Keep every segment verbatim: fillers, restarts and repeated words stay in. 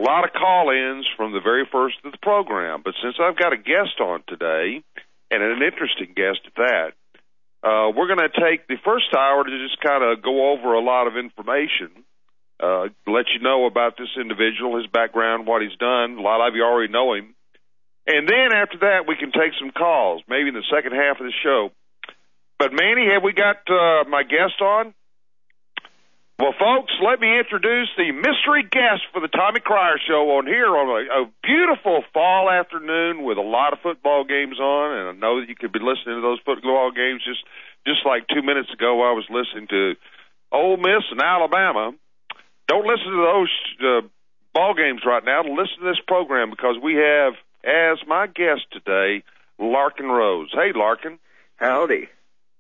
lot of call-ins from the very first of the program. But since I've got a guest on today, and an interesting guest at that, uh, we're going to take the first hour to just kind of go over a lot of information, uh, let you know about this individual, his background, what he's done. A lot of you already know him. And then after that, we can take some calls, maybe in the second half of the show. But, Manny, have we got uh, my guest on? Well, folks, let me introduce the mystery guest for the Tommy Cryer Show on here on a, a beautiful fall afternoon with a lot of football games on. And I know that you could be listening to those football games just, just like two minutes ago I was listening to Ole Miss and Alabama. Don't listen to those uh, ball games right now. Listen to this program because we have, as my guest today, Larken Rose. Hey, Larken. Howdy.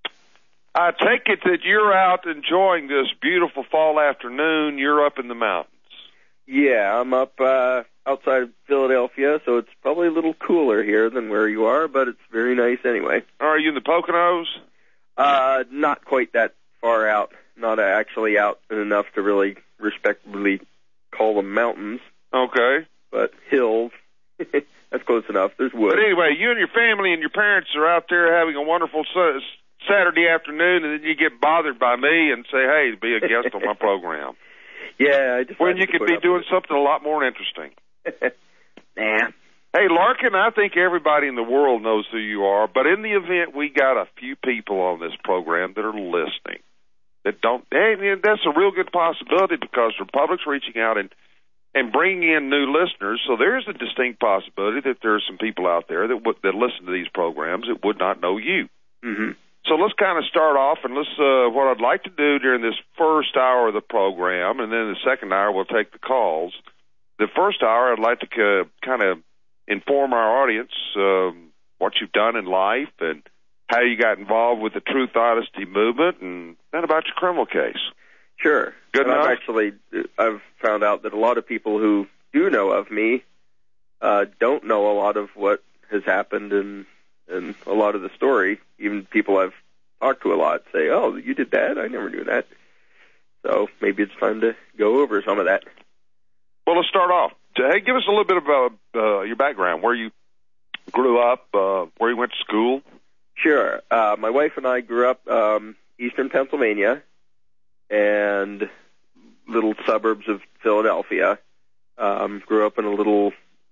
I take it that you're out enjoying this beautiful fall afternoon. You're up in the mountains. Yeah, I'm up uh, outside of Philadelphia, so it's probably a little cooler here than where you are, but it's very nice anyway. Are you in the Poconos? Uh, not quite that far out. Not actually out enough to really respectably call them mountains. Okay. But hills. That's close enough. There's woods. But anyway, you and your family and your parents are out there having a wonderful su- Saturday afternoon, and then you get bothered by me and say, hey, be a guest on my program. Yeah, I just when you could be doing something a lot more interesting. Nah. Hey, Larken, I think everybody in the world knows who you are, but in the event we got a few people on this program that are listening that don't, hey, that's a real good possibility because Republic's reaching out and, and bringing in new listeners, so there's a distinct possibility that there are some people out there that, w- that listen to these programs that would not know you. Mm-hmm. So let's kind of start off, and let's. Uh, what I'd like to do during this first hour of the program, and then the second hour we'll take the calls. The first hour, I'd like to uh, kind of inform our audience um, what you've done in life and how you got involved with the Truth Honesty movement, and then about your criminal case. Sure. Good and enough? I've actually, I've found out that a lot of people who do know of me uh, don't know a lot of what has happened and. And a lot of the story, even people I've talked to a lot say, oh, you did that? I never knew that. So maybe it's time to go over some of that. Well, let's start off. Hey, give us a little bit about uh, your background, where you grew up, uh, where you went to school. Sure. Uh, my wife and I grew up um, eastern Pennsylvania and little suburbs of Philadelphia. Um, grew up in a little...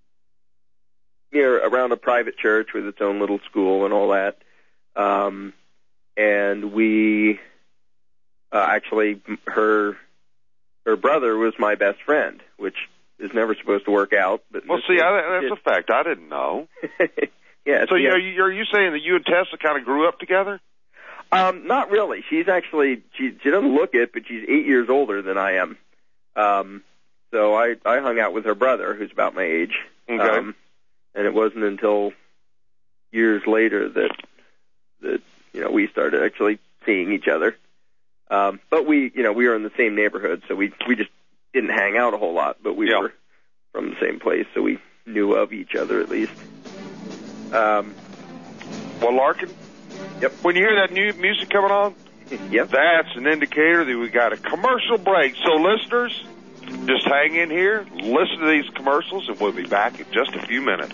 near around a private church with its own little school and all that. Um, and we uh, actually, her her brother was my best friend, which is never supposed to work out. But well, see, I, that's a fact. I didn't know. yeah. So yeah. Are, you, are you saying that you and Tessa kind of grew up together? Um, not really. She's actually, she, she doesn't look it, but she's eight years older than I am. Um, so I, I hung out with her brother, who's about my age. Okay. Um, And it wasn't until years later that that you know we started actually seeing each other. Um, but we, you know, we were in the same neighborhood, so we we just didn't hang out a whole lot. But we yeah. were from the same place, so we knew of each other at least. Um, well, Larken. Yep. When you hear that new music coming on, yep, that's an indicator that we got a commercial break. So, listeners, just hang in here, listen to these commercials, and we'll be back in just a few minutes.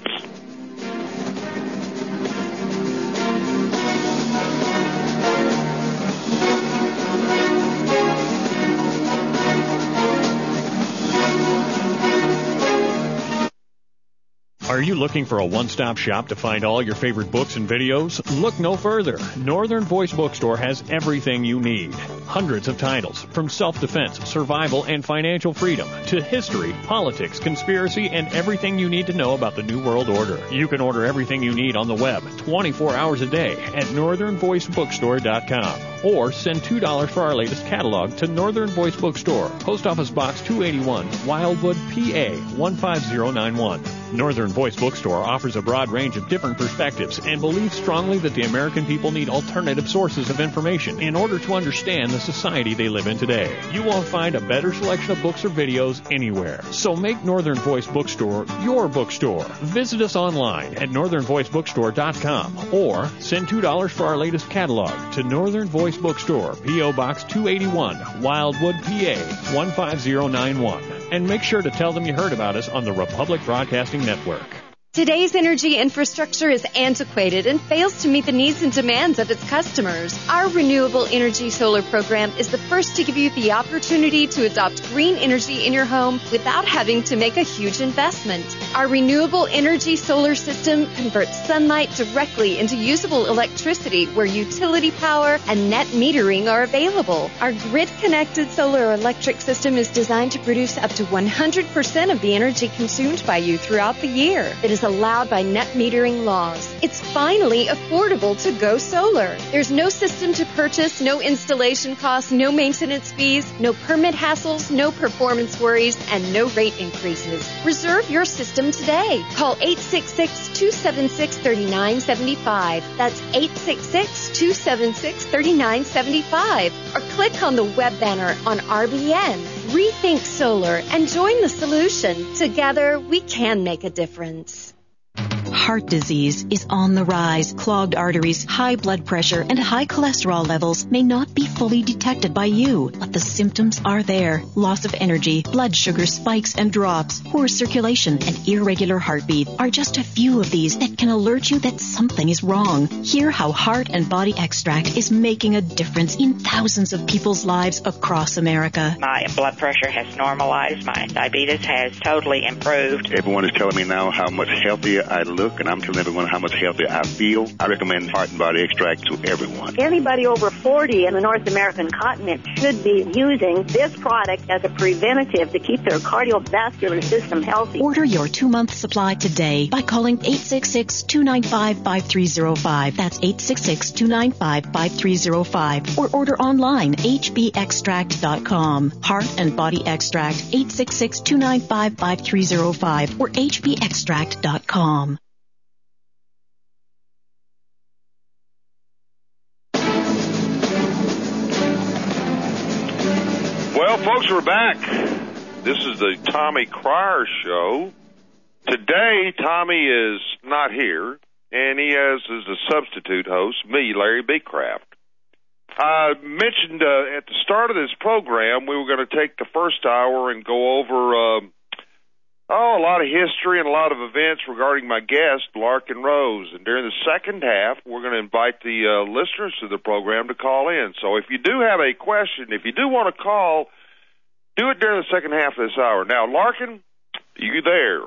Are you looking for a one-stop shop to find all your favorite books and videos? Look no further. Northern Voice Bookstore has everything you need. Hundreds of titles, from self-defense, survival, and financial freedom, to history, politics, conspiracy, and everything you need to know about the New World Order. You can order everything you need on the web, twenty-four hours a day, at northern voice bookstore dot com. Or send two dollars for our latest catalog to Northern Voice Bookstore, Post Office Box two eighty-one, Wildwood, P A one five zero nine one. Northern Voice Bookstore offers a broad range of different perspectives and believes strongly that the American people need alternative sources of information in order to understand the society they live in today. You won't find a better selection of books or videos anywhere. So make Northern Voice Bookstore your bookstore. Visit us online at northern voice bookstore dot com or send two dollars for our latest catalog to Northern Voice Bookstore, P O Box two eighty-one, Wildwood, P A one five zero nine one. And make sure to tell them you heard about us on the Republic Broadcasting Network. Today's energy infrastructure is antiquated and fails to meet the needs and demands of its customers. Our Renewable Energy Solar program is the first to give you the opportunity to adopt green energy in your home without having to make a huge investment. Our Renewable Energy Solar system converts sunlight directly into usable electricity where utility power and net metering are available. Our grid-connected solar electric system is designed to produce up to one hundred percent of the energy consumed by you throughout the year. It is allowed by net metering laws. It's finally affordable to go solar. There's no system to purchase, no installation costs, no maintenance fees, no permit hassles, no performance worries, and no rate increases. Reserve your system today. Call eight six six, two seven six, three nine seven five. That's eight six six, two seven six, three nine seven five. Or click on the web banner on R B N. Rethink solar and join the solution. Together, we can make a difference. Heart disease is on the rise. Clogged arteries, high blood pressure, and high cholesterol levels may not be fully detected by you, but the symptoms are there. Loss of energy, blood sugar spikes and drops, poor circulation, and irregular heartbeat are just a few of these that can alert you that something is wrong. Hear how Heart and Body Extract is making a difference in thousands of people's lives across America. My blood pressure has normalized. My diabetes has totally improved. Everyone is telling me now how much healthier I look, and I'm telling everyone how much healthier I feel. I recommend Heart and Body Extract to everyone. Anybody over forty in the North American continent should be using this product as a preventative to keep their cardiovascular system healthy. Order your two-month supply today by calling eight six six, two nine five, five three zero five. That's eight six six, two nine five, five three zero five. Or order online, h b extract dot com. Heart and Body Extract, eight six six, two nine five, five three zero five or h b extract dot com. Well, folks, we're back. This is the Tommy Cryer Show. Today, Tommy is not here, and he has as a substitute host me, Larry Beecraft. I mentioned uh, at the start of this program we were going to take the first hour and go over uh, oh, a lot of history and a lot of events regarding my guest, Larken Rose. And during the second half, we're going to invite the uh, listeners to the program to call in. So if you do have a question, if you do want to call, do it during the second half of this hour. Now, Larken, you there?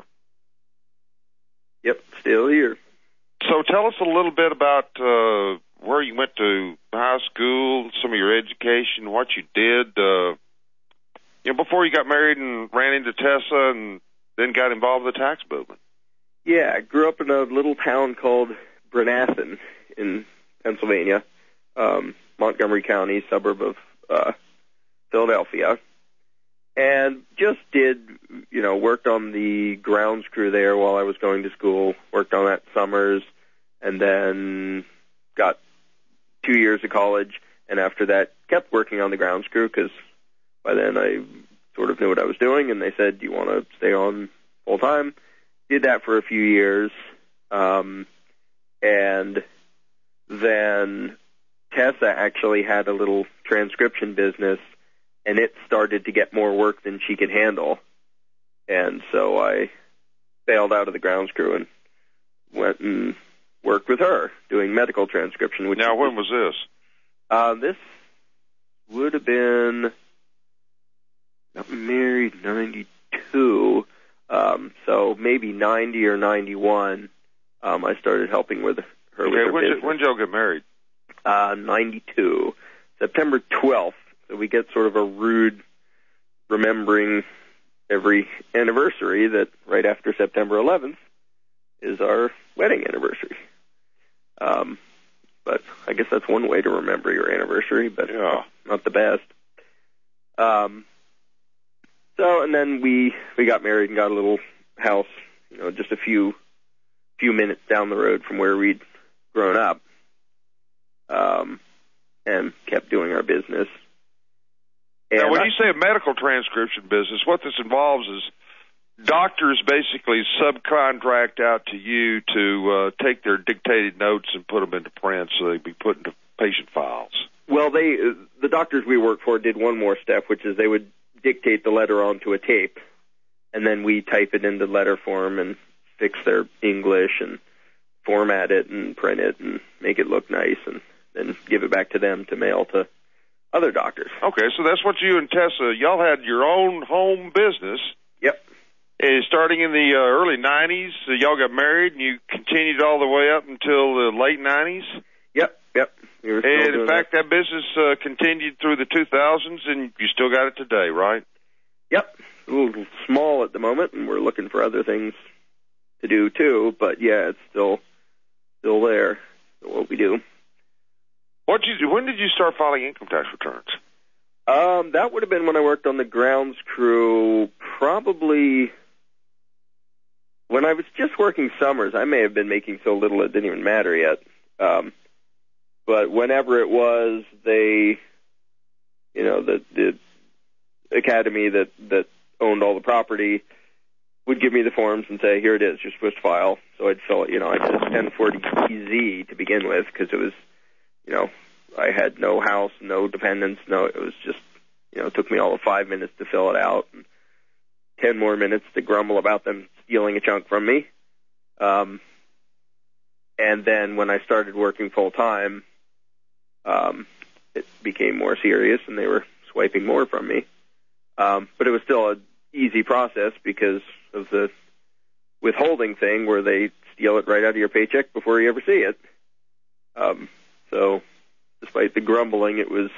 Yep, still here. So tell us a little bit about uh, where you went to high school, some of your education, what you did, uh, you know, before you got married and ran into Tessa and then got involved with the tax movement. Yeah, I grew up in a little town called Brenathan in Pennsylvania, um, Montgomery County, suburb of uh, Philadelphia, and just did, you know, worked on the grounds crew there while I was going to school, worked on that summers, and then got two years of college, and after that kept working on the grounds crew because by then I sort of knew what I was doing, and they said, do you want to stay on full time? Did that for a few years, um, and then Tessa actually had a little transcription business, and it started to get more work than she could handle, and so I bailed out of the grounds crew and went and worked with her doing medical transcription. Which now, when was this? Uh, this would have been... got married ninety-two, um, so maybe ninety or ninety-one. Um, I started helping with her. Okay, with her when business. did, when did y'all get married? Uh, ninety-two, September twelfth. So we get sort of a rude remembering every anniversary that right after September eleventh is our wedding anniversary. Um, but I guess that's one way to remember your anniversary, but yeah. not the best. Um. So, and then we, we got married and got a little house, you know, just a few few minutes down the road from where we'd grown up, um, and kept doing our business. And now, when I, you say a medical transcription business, what this involves is doctors basically subcontract out to you to uh, take their dictated notes and put them into print so they be put into patient files. Well, they the doctors we worked for did one more step, which is they would dictate the letter onto a tape and then we type it into letter form and fix their English and format it and print it and make it look nice, and then give it back to them to mail to other doctors. Okay, so that's what you and Tessa, y'all had your own home business. Yep. Uh, starting in the uh, early nineties, uh, y'all got married, and you continued all the way up until the late nineties? Yep, yep. We were still and, doing in fact, that, that business uh, continued through the two thousands, and you still got it today, right? Yep. A little small at the moment, and we're looking for other things to do, too. But, yeah, it's still still there, what we do. What did you do? When did you start filing income tax returns? Um, that would have been when I worked on the grounds crew, probably when I was just working summers. I may have been making so little it didn't even matter yet. Um, but whenever it was, they, you know, the, the academy that, that owned all the property would give me the forms and say, here it is, you're supposed to file. So I'd fill it, you know, I did a ten forty E Z to begin with because it was, you know, I had no house, no dependents, no, it was just, you know, it took me all of five minutes to fill it out and ten more minutes to grumble about them stealing a chunk from me. Um, and then when I started working full time, um, it became more serious and they were swiping more from me. Um, but it was still an easy process because of the withholding thing where they steal it right out of your paycheck before you ever see it. Um, so despite the grumbling, it was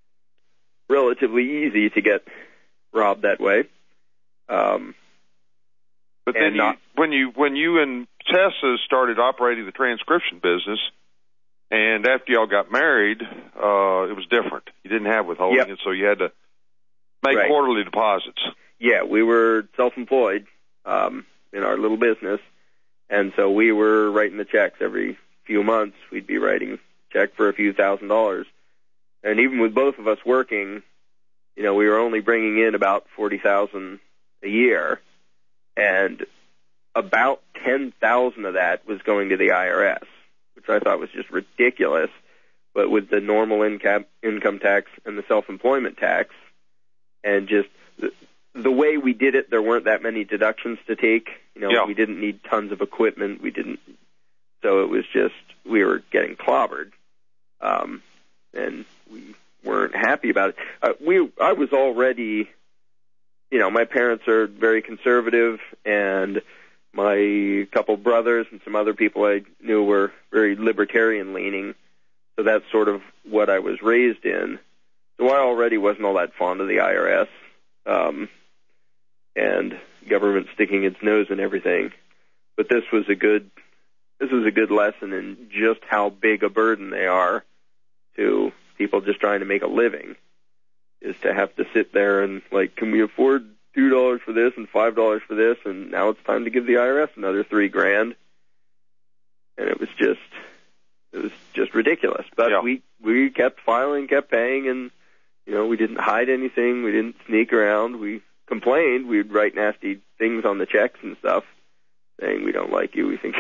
relatively easy to get robbed that way. Um, but then you, not, when you when you and Tessa started operating the transcription business, and after y'all got married, uh, it was different. You didn't have withholding, yep. and so you had to make right. quarterly deposits. Yeah, we were self-employed um, in our little business, and so we were writing the checks every few months. We'd be writing a check for a few thousand dollars. And even with both of us working, you know, we were only bringing in about forty thousand dollars a year, and about ten thousand dollars of that was going to the I R S, which I thought was just ridiculous. But with the normal income income tax and the self-employment tax, and just the, the way we did it, there weren't that many deductions to take. You know, yeah. we didn't need tons of equipment. We didn't, so it was just we were getting clobbered, um, and we weren't happy about it. Uh, we, I was already, you know, my parents are very conservative, and my couple brothers and some other people I knew were very libertarian-leaning, so that's sort of what I was raised in. So I already wasn't all that fond of the I R S, um, and government sticking its nose in everything. But this was a good, this was a good lesson in just how big a burden they are to people just trying to make a living, is to have to sit there and, like, can we afford two dollars for this and five dollars for this, and now it's time to give the I R S another three grand. And it was just, it was just ridiculous. But yeah. we, we kept filing, kept paying, and, you know, we didn't hide anything. We didn't sneak around. We complained. We'd write nasty things on the checks and stuff, saying we don't like you. We think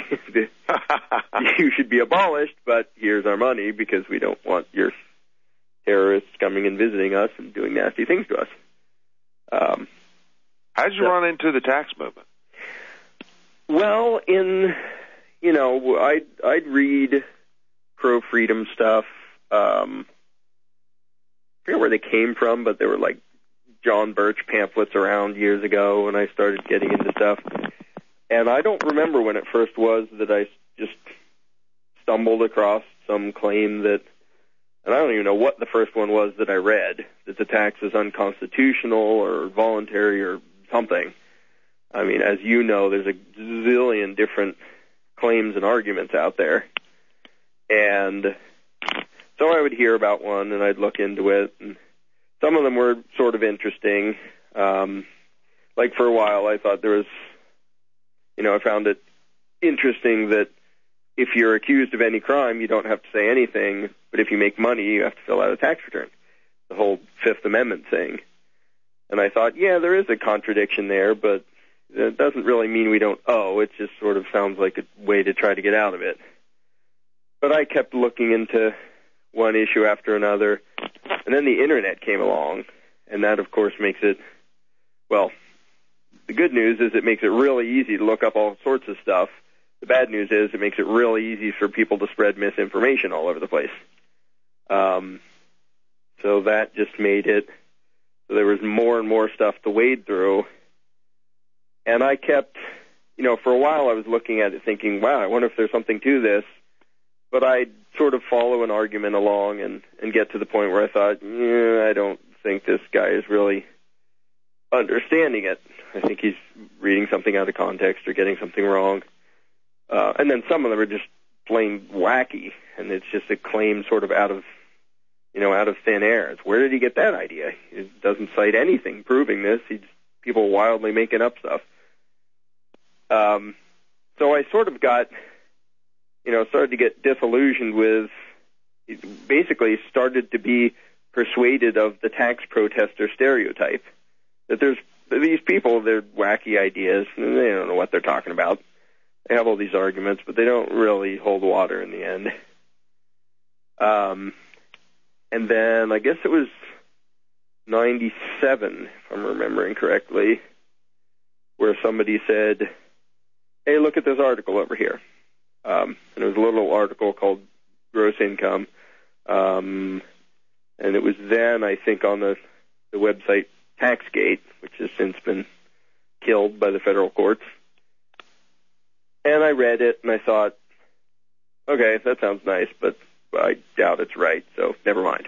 you should be abolished, but here's our money because we don't want your terrorists coming and visiting us and doing nasty things to us. Um, How did you so, run into the tax movement? Well, in, you know, I'd, I'd read pro-freedom stuff. Um, I forget where they came from, but there were like John Birch pamphlets around years ago when I started getting into stuff. And I don't remember when it first was that I just stumbled across some claim that, and I don't even know what the first one was that I read, that the tax is unconstitutional or voluntary or something. I mean, as you know, there's a zillion different claims and arguments out there. And so I would hear about one, and I'd look into it, and some of them were sort of interesting. Um, like for a while, I thought there was, you know, I found it interesting that if you're accused of any crime, you don't have to say anything, but if you make money, you have to fill out a tax return, the whole Fifth Amendment thing. And I thought, yeah, there is a contradiction there, but it doesn't really mean we don't owe. It just sort of sounds like a way to try to get out of it. But I kept looking into one issue after another, and then the Internet came along, and that, of course, makes it, well, the good news is it makes it really easy to look up all sorts of stuff. The bad news is it makes it really easy for people to spread misinformation all over the place. Um, so that just made it so there was more and more stuff to wade through. And I kept, you know, for a while I was looking at it thinking, wow, I wonder if there's something to this. But I'd sort of follow an argument along and, and get to the point where I thought, yeah, I don't think this guy is really understanding it. I think he's reading something out of context or getting something wrong. Uh, and then some of them are just plain wacky, and it's just a claim sort of out of, you know, out of thin air. It's, where did he get that idea? He doesn't cite anything proving this. He's people wildly making up stuff. Um, so I sort of got, you know, started to get disillusioned with, basically started to be persuaded of the tax protester stereotype. That there's these people, they're wacky ideas, and they don't know what they're talking about. They have all these arguments, but they don't really hold water in the end. Um, and then I guess it was ninety-seven, if I'm remembering correctly, where somebody said, hey, look at this article over here. Um, and it was a little article called Gross Income. Um, and it was then, I think, on the, the website TaxGate, which has since been killed by the federal courts. And I read it, and I thought, okay, that sounds nice, but I doubt it's right, so never mind.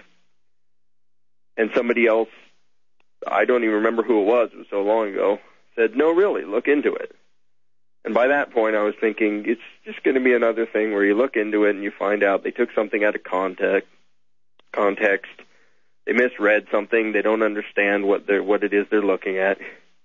And somebody else, I don't even remember who it was, it was so long ago, said, no, really, look into it. And by that point, I was thinking, it's just going to be another thing where you look into it and you find out they took something out of context, context, they misread something, they don't understand what they're, what it is they're looking at.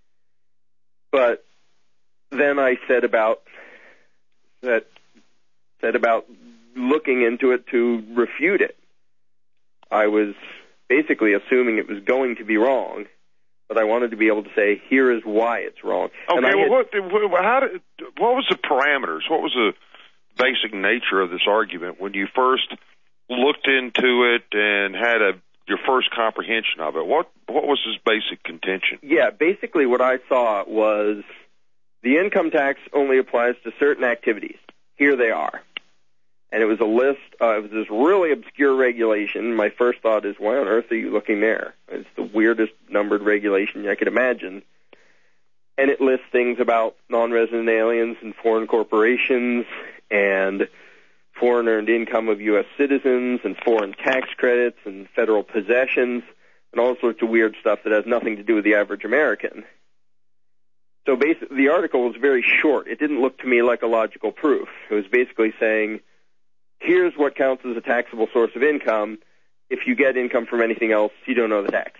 But then I said about that said about looking into it to refute it. I was basically assuming it was going to be wrong, but I wanted to be able to say, here is why it's wrong. Okay, and I well, had, what, how did, what was the parameters? What was the basic nature of this argument when you first looked into it and had a your first comprehension of it? What what was his basic contention? Yeah, basically what I saw was the income tax only applies to certain activities. Here they are. And it was a list, uh, it was this really obscure regulation. My first thought is, why on earth are you looking there? It's the weirdest numbered regulation I could imagine. And it lists things about non-resident aliens and foreign corporations and foreign earned income of U S citizens and foreign tax credits and federal possessions and all sorts of weird stuff that has nothing to do with the average American. So basically, the article was very short. It didn't look to me like a logical proof. It was basically saying, here's what counts as a taxable source of income. If you get income from anything else, you don't owe the tax.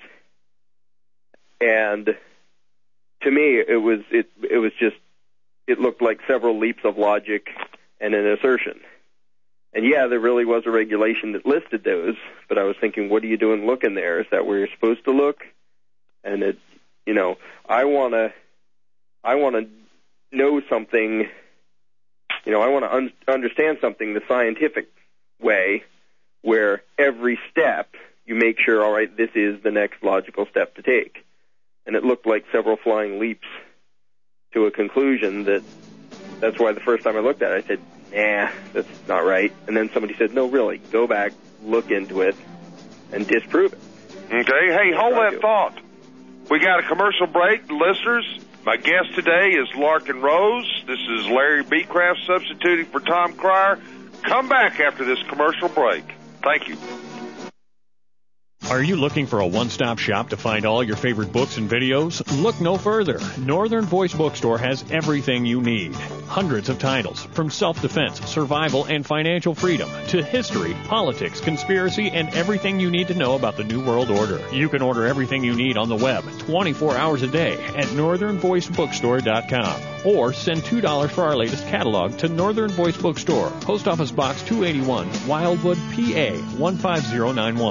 And to me, it was it it was just it looked like several leaps of logic and an assertion. And yeah, there really was a regulation that listed those, but I was thinking, what are you doing looking there? Is that where you're supposed to look? And it, you know, I want to, I want to know something. You know, I want to un- understand something the scientific way, where every step you make sure, all right, this is the next logical step to take. And it looked like several flying leaps to a conclusion that that's why the first time I looked at it, I said, nah, that's not right. And then somebody said, no, really, go back, look into it, and disprove it. Okay, hey, hold that thought. We got a commercial break, listeners. My guest today is Larken Rose. This is Larry Beecraft substituting for Tom Cryer. Come back after this commercial break. Thank you. Are you looking for a one-stop shop to find all your favorite books and videos? Look no further. Northern Voice Bookstore has everything you need. Hundreds of titles, from self-defense, survival, and financial freedom, to history, politics, conspiracy, and everything you need to know about the New World Order. You can order everything you need on the web, twenty-four hours a day, at northern voice bookstore dot com. Or send two dollars for our latest catalog to Northern Voice Bookstore, Post Office Box two eighty-one, Wildwood, P A one five zero nine one.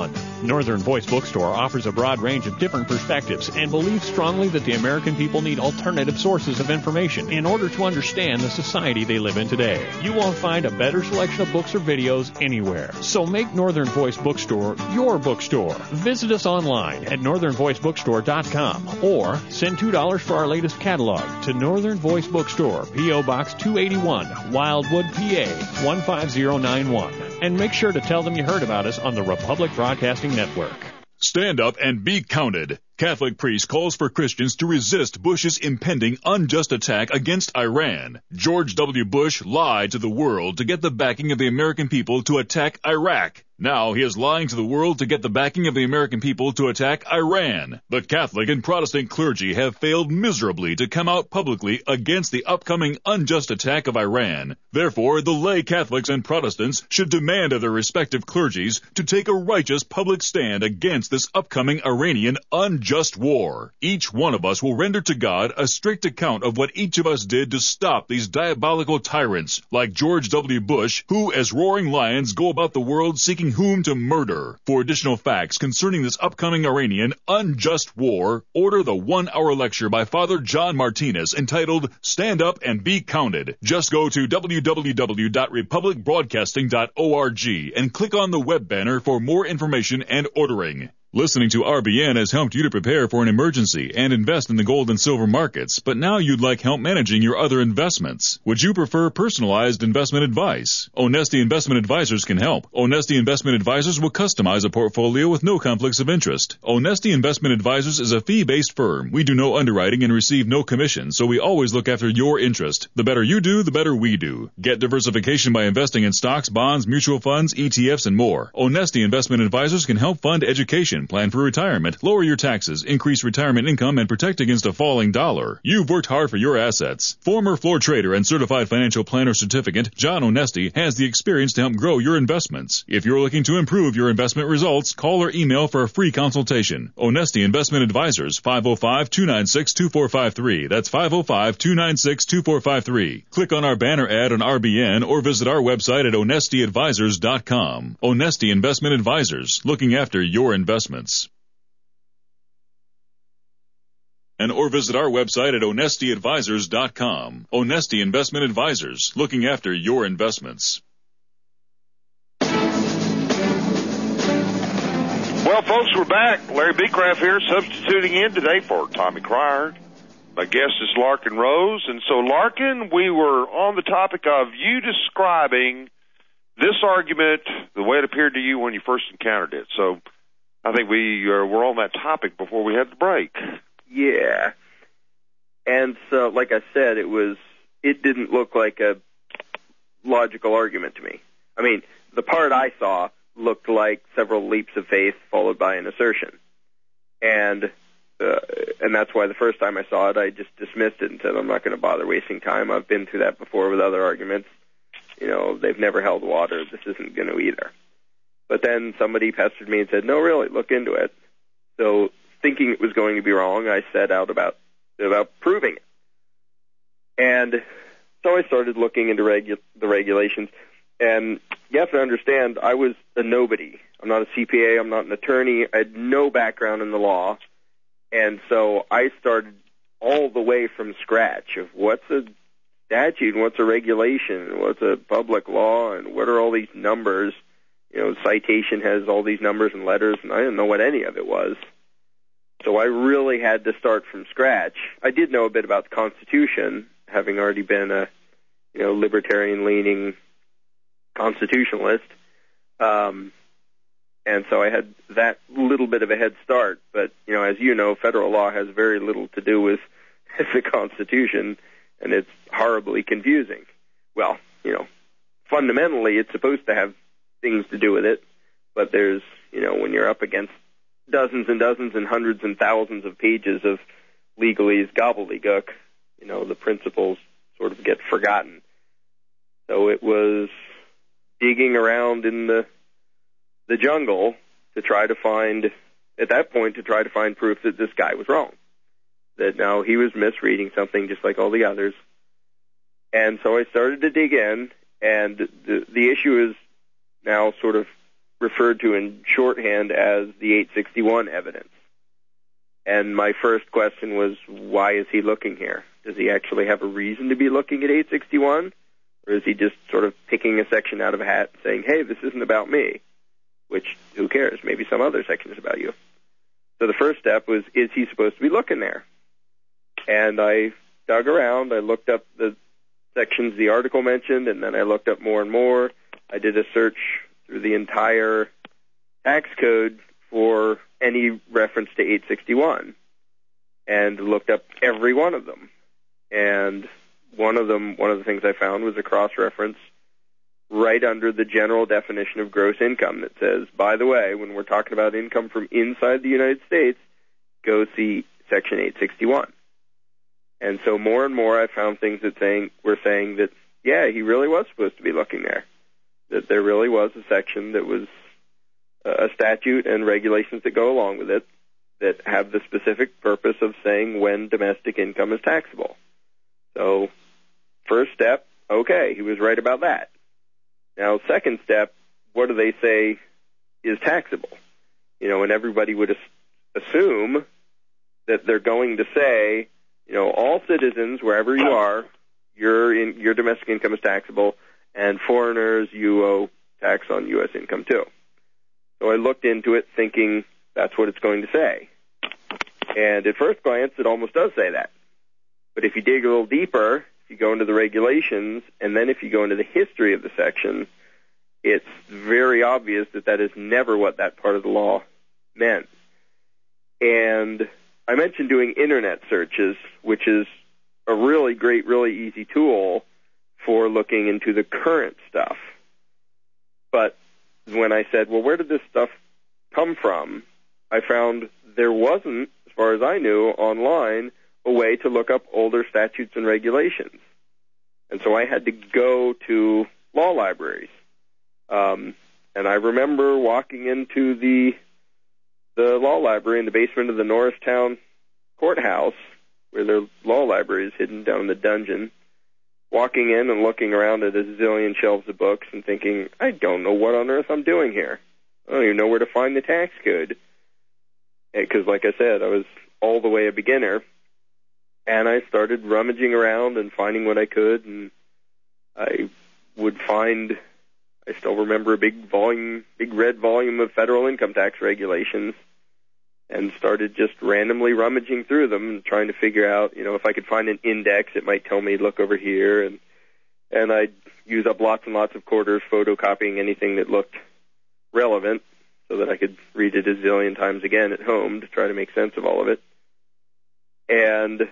Northern Voice Bookstore offers a broad range of different perspectives and believes strongly that the American people need alternative sources of information in order to understand the society they live in today. You won't find a better selection of books or videos anywhere. So make Northern Voice Bookstore your bookstore. Visit us online at northern voice bookstore dot com or send two dollars for our latest catalog to Northern Voice Bookstore, P O. Box two eighty-one, Wildwood, P A one five zero nine one. And make sure to tell them you heard about us on the Republic Broadcasting Network. Stand up and be counted. Catholic priest calls for Christians to resist Bush's impending unjust attack against Iran. George W. Bush lied to the world to get the backing of the American people to attack Iraq. Now he is lying to the world to get the backing of the American people to attack Iran. The Catholic and Protestant clergy have failed miserably to come out publicly against the upcoming unjust attack of Iran. Therefore, the lay Catholics and Protestants should demand of their respective clergies to take a righteous public stand against this upcoming Iranian unjust war. Each one of us will render to God a strict account of what each of us did to stop these diabolical tyrants like George W. Bush, who as roaring lions go about the world seeking whom to murder. For additional facts concerning this upcoming Iranian unjust war, order the one-hour lecture by Father John Martinez entitled Stand Up and Be Counted. Just go to w w w dot republic broadcasting dot org and click on the web banner for more information and ordering. Listening to R B N has helped you to prepare for an emergency and invest in the gold and silver markets, but now you'd like help managing your other investments. Would you prefer personalized investment advice? Onesti Investment Advisors can help. Onesti Investment Advisors will customize a portfolio with no conflicts of interest. Onesti Investment Advisors is a fee-based firm. We do no underwriting and receive no commission, so we always look after your interest. The better you do, the better we do. Get diversification by investing in stocks, bonds, mutual funds, E T Fs, and more. Onesti Investment Advisors can help fund education, plan for retirement, lower your taxes, increase retirement income, and protect against a falling dollar. You've worked hard for your assets. Former floor trader and certified financial planner certificate, John Onesti, has the experience to help grow your investments. If you're looking to improve your investment results, call or email for a free consultation. Onesti Investment Advisors, five oh five, two nine six, two four five three. That's five oh five, two nine six, two four five three. Click on our banner ad on R B N or visit our website at onesti advisors dot com. Onesti Investment Advisors, looking after your investments. And or visit our website at onesti advisors dot com. Onesti Investment Advisors, looking after your investments. Well, folks, we're back. Larry Beecraft here, substituting in today for Tommy Cryer. My guest is Larkin Rose. And so, Larkin, we were on the topic of you describing this argument the way it appeared to you when you first encountered it. So I think we uh, were on that topic before we had the break. Yeah. And so, like I said, it was, it didn't look like a logical argument to me. I mean, the part I saw looked like several leaps of faith followed by an assertion. And uh, and that's why the first time I saw it, I just dismissed it and said, I'm not going to bother wasting time. I've been through that before with other arguments. You know, they've never held water. This isn't going to either. But then somebody pestered me and said, no, really, look into it. So thinking it was going to be wrong, I set out about about proving it. And so I started looking into regu- the regulations. And you have to understand, I was a nobody. I'm not a C P A. I'm not an attorney. I had no background in the law. And so I started all the way from scratch of what's a statute, and what's a regulation, and what's a public law, and what are all these numbers. You know, citation has all these numbers and letters, and I didn't know what any of it was. So I really had to start from scratch. I did know a bit about the Constitution, having already been a, you know, libertarian-leaning constitutionalist. Um, and so I had that little bit of a head start. But, you know, as you know, federal law has very little to do with the Constitution, and it's horribly confusing. Well, you know, fundamentally it's supposed to have things to do with it, but there's, you know, when you're up against dozens and dozens and hundreds and thousands of pages of legalese gobbledygook, you know, the principles sort of get forgotten. So it was digging around in the the jungle to try to find, at that point, to try to find proof that this guy was wrong, that now he was misreading something just like all the others. And so I started to dig in, and the the issue is now sort of referred to in shorthand as the eight sixty-one evidence. And my first question was, why is he looking here? Does he actually have a reason to be looking at eight sixty-one? Or is he just sort of picking a section out of a hat saying, hey, this isn't about me? Which, who cares? Maybe some other section is about you. So the first step was, is he supposed to be looking there? And I dug around. I looked up the sections the article mentioned, and then I looked up more and more. I did a search through the entire tax code for any reference to eight sixty-one and looked up every one of them. And one of them, one of the things I found was a cross-reference right under the general definition of gross income that says, by the way, when we're talking about income from inside the United States, go see Section eight sixty-one. And so more and more I found things that saying were saying that, yeah, he really was supposed to be looking there, that there really was a section that was a statute and regulations that go along with it that have the specific purpose of saying when domestic income is taxable. So first step, okay, he was right about that. Now, second step, what do they say is taxable? You know, and everybody would assume that they're going to say, you know, all citizens, wherever you are, your in, your domestic income is taxable, and foreigners, you owe tax on U S income too. So I looked into it thinking that's what it's going to say. And at first glance, it almost does say that. But if you dig a little deeper, if you go into the regulations, and then if you go into the history of the section, it's very obvious that that is never what that part of the law meant. And I mentioned doing internet searches, which is a really great, really easy tool for looking into the current stuff. But when I said, well, where did this stuff come from, I found there wasn't, as far as I knew, online, a way to look up older statutes and regulations. And so I had to go to law libraries. Um, and I remember walking into the the law library in the basement of the Norristown courthouse, where their law library is hidden down in the dungeon, walking in and looking around at a zillion shelves of books and thinking, I don't know what on earth I'm doing here. I don't even know where to find the tax code. Because, like I said, I was all the way a beginner. And I started rummaging around and finding what I could, and I would find, I still remember a big volume, big red volume of federal income tax regulations, and started just randomly rummaging through them and trying to figure out, you know, if I could find an index, it might tell me, look over here, and and I'd use up lots and lots of quarters photocopying anything that looked relevant so that I could read it a zillion times again at home to try to make sense of all of it. And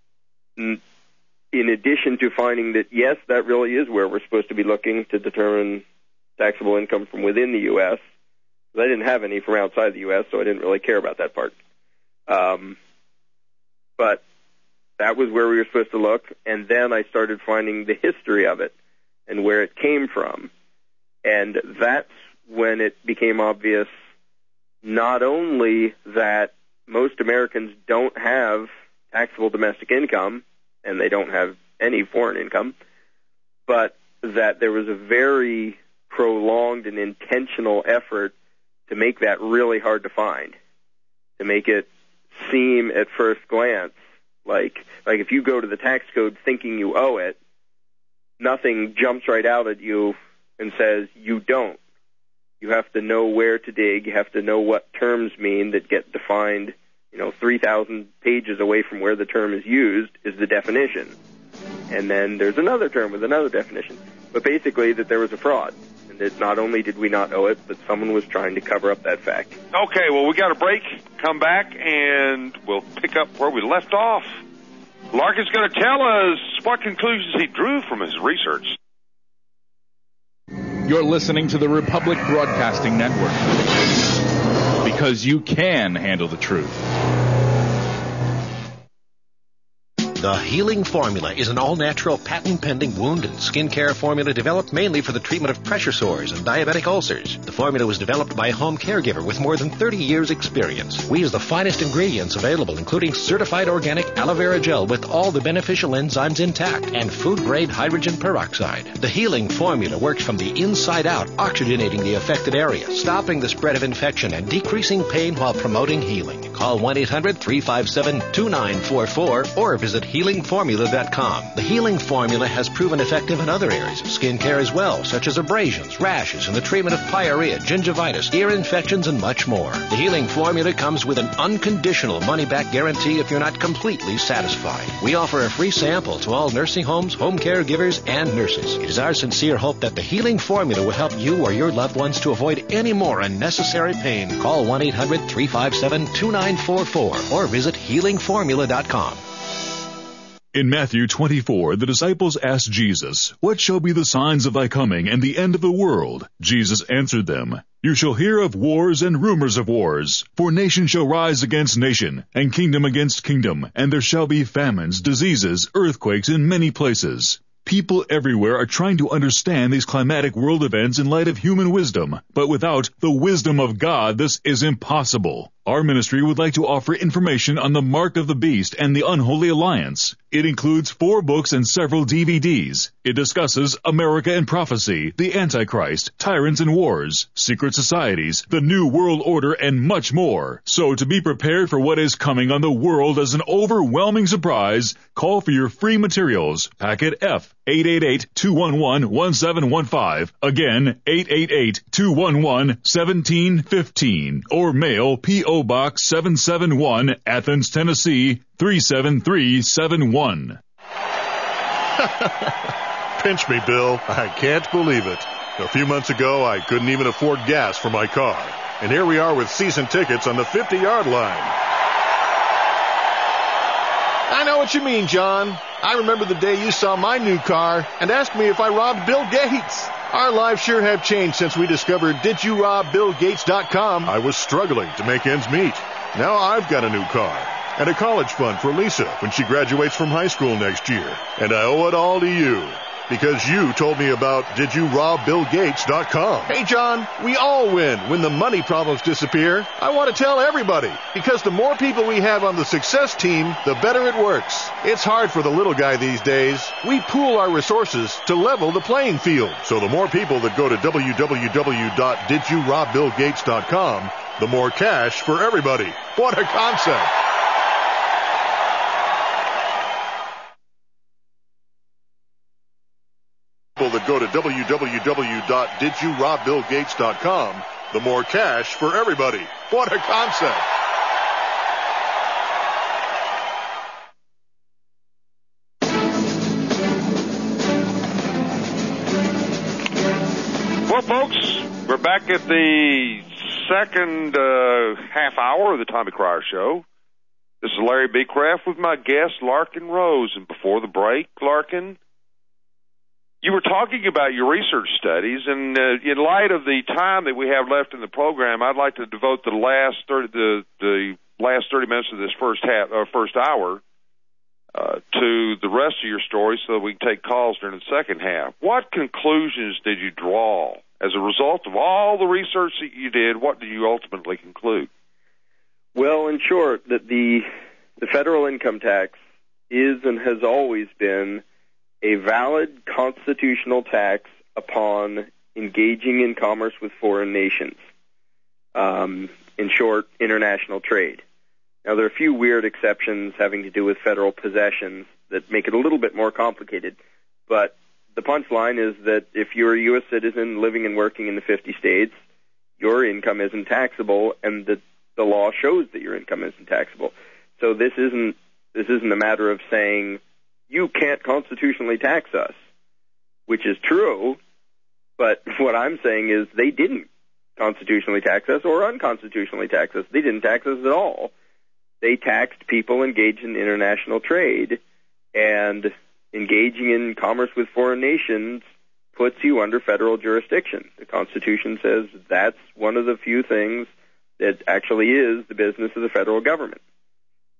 in addition to finding that, yes, that really is where we're supposed to be looking to determine taxable income from within the U S, I didn't have any from outside the U S, so I didn't really care about that part. Um, but that was where we were supposed to look, and then I started finding the history of it and where it came from. And that's when it became obvious not only that most Americans don't have taxable domestic income, and they don't have any foreign income, but that there was a very prolonged and intentional effort to make that really hard to find, to make it seem at first glance like like if you go to the tax code thinking you owe it, nothing jumps right out at you and says you don't. You have to know where to dig. You have to know what terms mean that get defined. You know, three thousand pages away from where the term is used is the definition. And then there's another term with another definition. But basically that there was a fraud. And that not only did we not owe it, but someone was trying to cover up that fact. Okay, well, we got a break. Come back, and we'll pick up where we left off. Larkin's going to tell us what conclusions he drew from his research. You're listening to the Republic Broadcasting Network. Because you can handle the truth. The Healing Formula is an all-natural, patent-pending wound and skincare formula developed mainly for the treatment of pressure sores and diabetic ulcers. The formula was developed by a home caregiver with more than thirty years' experience. We use the finest ingredients available, including certified organic aloe vera gel with all the beneficial enzymes intact and food-grade hydrogen peroxide. The Healing Formula works from the inside out, oxygenating the affected area, stopping the spread of infection, and decreasing pain while promoting healing. Call one eight hundred three five seven two nine four four or visit healing formula dot com. The Healing Formula has proven effective in other areas of skincare as well, such as abrasions, rashes, and the treatment of pyorrhea, gingivitis, ear infections, and much more. The Healing Formula comes with an unconditional money-back guarantee if you're not completely satisfied. We offer a free sample to all nursing homes, home caregivers, and nurses. It is our sincere hope that the Healing Formula will help you or your loved ones to avoid any more unnecessary pain. Call one eight hundred three five seven two nine four four or visit healing formula dot com. In Matthew twenty-four, the disciples asked Jesus, "What shall be the signs of thy coming and the end of the world?" Jesus answered them, "You shall hear of wars and rumors of wars. For nation shall rise against nation, and kingdom against kingdom, and there shall be famines, diseases, earthquakes in many places." People everywhere are trying to understand these climatic world events in light of human wisdom, but without the wisdom of God, this is impossible. Our ministry would like to offer information on the Mark of the Beast and the Unholy Alliance. It includes four books and several D V Ds. It discusses America and Prophecy, the Antichrist, Tyrants and Wars, Secret Societies, the New World Order, and much more. So to be prepared for what is coming on the world as an overwhelming surprise, call for your free materials. Packet F, eight eight eight, two one one, one seven one five. Again, eight eight eight, two one one, one seven one five. Or mail P O Box seven seven one, Athens, Tennessee, three seven three seven one. Pinch me, Bill. I can't believe it. A few months ago, I couldn't even afford gas for my car. And here we are with season tickets on the fifty-yard line. I know what you mean, John. I remember the day you saw my new car and asked me if I robbed Bill Gates. Our lives sure have changed since we discovered did you rob bill gates dot com. I was struggling to make ends meet. Now I've got a new car and a college fund for Lisa when she graduates from high school next year. And I owe it all to you because you told me about did you rob bill gates dot com. Hey, John, we all win when the money problems disappear. I want to tell everybody because the more people we have on the success team, the better it works. It's hard for the little guy these days. We pool our resources to level the playing field. So the more people that go to w w w dot did you rob bill gates dot com, the more cash for everybody. What a concept. That go to w w w dot did you rob bill gates dot com, the more cash for everybody. What a concept. Well, folks, we're back at the second uh, half hour of the Tommy Cryer Show. This is Larry B. Kraft with my guest, Larken Rose. And before the break, Larken, you were talking about your research studies, and uh, in light of the time that we have left in the program, I'd like to devote the last thirty the the last thirty minutes of this first half uh, first hour uh, to the rest of your story, so that we can take calls during the second half. What conclusions did you draw as a result of all the research that you did? What did you ultimately conclude? Well, in short, that the the federal income tax is and has always been a valid constitutional tax upon engaging in commerce with foreign nations. Um, in short, international trade. Now, there are a few weird exceptions having to do with federal possessions that make it a little bit more complicated, but the punchline is that if you're a U S citizen living and working in the fifty states, your income isn't taxable, and the, the law shows that your income isn't taxable. So this isn't this isn't a matter of saying, you can't constitutionally tax us, which is true, but what I'm saying is they didn't constitutionally tax us or unconstitutionally tax us. They didn't tax us at all. They taxed people engaged in international trade, and engaging in commerce with foreign nations puts you under federal jurisdiction. The Constitution says that's one of the few things that actually is the business of the federal government.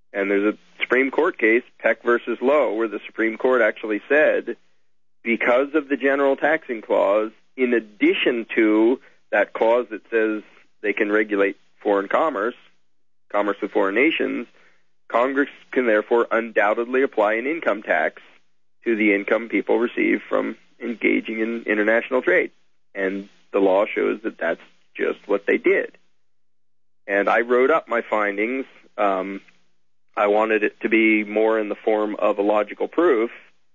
And there's a Supreme Court case, Peck versus Lowe, where the Supreme Court actually said, because of the general taxing clause, in addition to that clause that says they can regulate foreign commerce, commerce with foreign nations, Congress can therefore undoubtedly apply an income tax to the income people receive from engaging in international trade. And the law shows that that's just what they did. And I wrote up my findings. Um, I wanted it to be more in the form of a logical proof.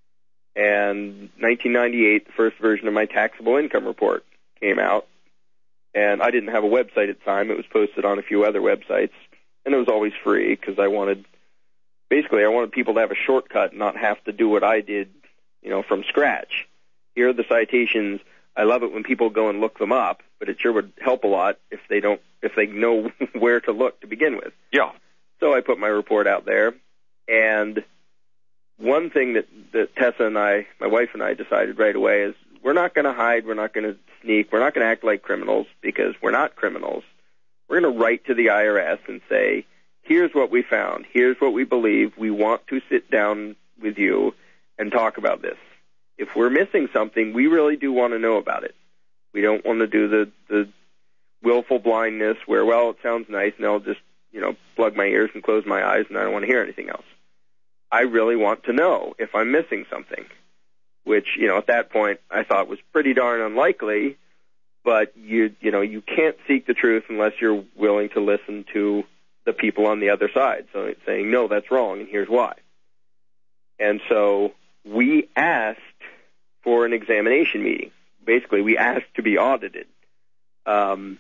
And nineteen ninety-eight, the first version of my taxable income report came out. And I didn't have a website at the time. It was posted on a few other websites. And it was always free because I wanted, basically, I wanted people to have a shortcut and not have to do what I did, you know, from scratch. Here are the citations. I love it when people go and look them up, but it sure would help a lot if they don't, if they know where to look to begin with. Yeah. So I put my report out there, and one thing that, that Tessa and I, my wife and I, decided right away is we're not going to hide, we're not going to sneak, we're not going to act like criminals because we're not criminals. We're going to write to the I R S and say, here's what we found, here's what we believe, we want to sit down with you and talk about this. If we're missing something, we really do want to know about it. We don't want to do the, the willful blindness where, well, it sounds nice, and I'll just, you know, plug my ears and close my eyes, and I don't want to hear anything else. I really want to know if I'm missing something, which, you know, at that point I thought was pretty darn unlikely, but you, you know, you can't seek the truth unless you're willing to listen to the people on the other side. So it's saying, no, that's wrong, and here's why. And so we asked for an examination meeting. Basically, we asked to be audited. Um,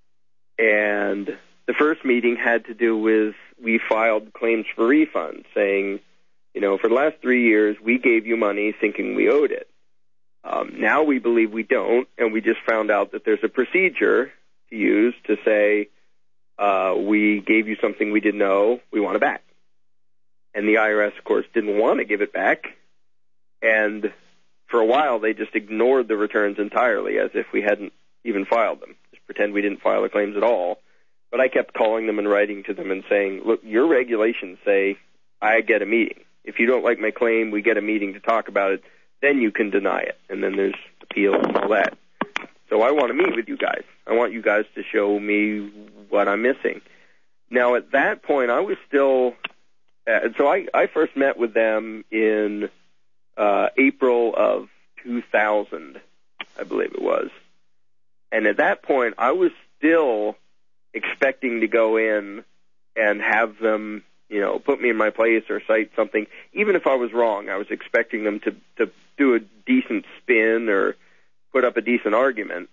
and the first meeting had to do with, we filed claims for refund, saying, you know, for the last three years, we gave you money thinking we owed it. Um, now we believe we don't, and we just found out that there's a procedure to use to say, uh, we gave you something we didn't owe, we want it back. And the I R S, of course, didn't want to give it back, and for a while they just ignored the returns entirely as if we hadn't even filed them, just pretend we didn't file the claims at all. But I kept calling them and writing to them and saying, look, your regulations say I get a meeting. If you don't like my claim, we get a meeting to talk about it, then you can deny it. And then there's appeals and all that. So I want to meet with you guys. I want you guys to show me what I'm missing. Now, at that point, I was still... Uh, so I, I first met with them in uh, April of two thousand, I believe it was. And at that point, I was still expecting to go in and have them, you know, put me in my place or cite something. Even if I was wrong, I was expecting them to, to do a decent spin or put up a decent argument.